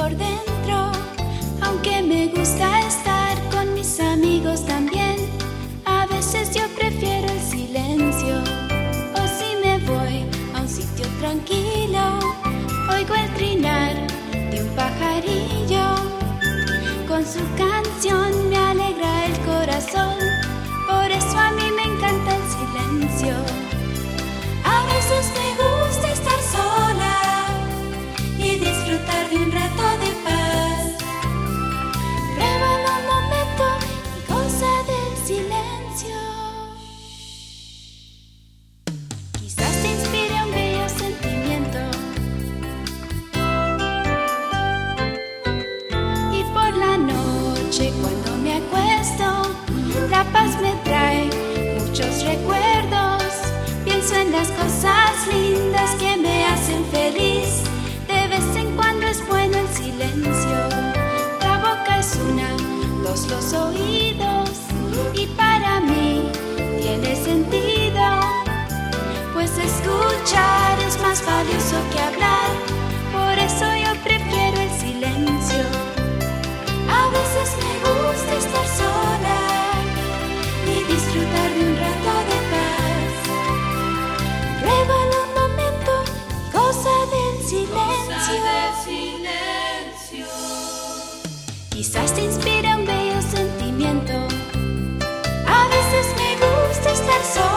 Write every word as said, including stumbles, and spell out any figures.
por dentro, aunque me gusta estar con mis amigos también. A veces yo prefiero el silencio, o si me voy a un sitio tranquilo, oigo el trinar de un pajarillo. Con su canción me alegra el corazón, por eso a mí me encanta el silencio. A veces me gusta estar sola y disfrutar de un rato de paz. Pruébalo un momento y goza del silencio. Quizás te inspire un bello sentimiento, y por la noche cuando me acuesto, la paz me trae muchos recuerdos. Pienso en las cosas lindas que me hacen feliz. De vez en cuando es bueno el silencio. La boca es una, dos los oídos, y para mí tiene sentido, pues escuchar es más valioso que hablar. Por eso yo prefiero el silencio. A veces me gusta estar sola y disfrutar de un rato de paz. Pruébalo un momento, goza del silencio. Quizás te inspire un bello sentimiento. A veces me gusta estar sola